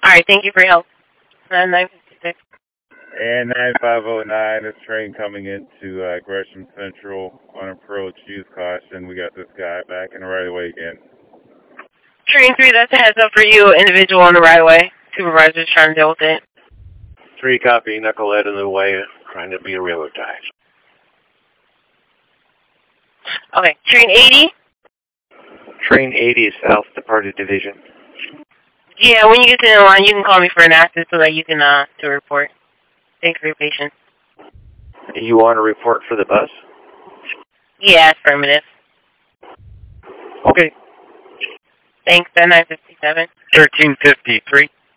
right, thank you for your help. 956. And 9509, this train coming into Gresham Central on approach, use caution. We got this guy back in the right of way again. Train 3, that's a heads up for you, individual on the right of way. Supervisor's trying to deal with it. 3 copy, knucklehead in the way, trying to be a railroad ties. Okay, train 80? Train 80 is South Departed Division. Yeah, when you get to the line, you can call me for an access so that you can do a report. Thanks for your patience. You want a report for the bus? Yeah, affirmative. Okay. Thanks, 957. 1353.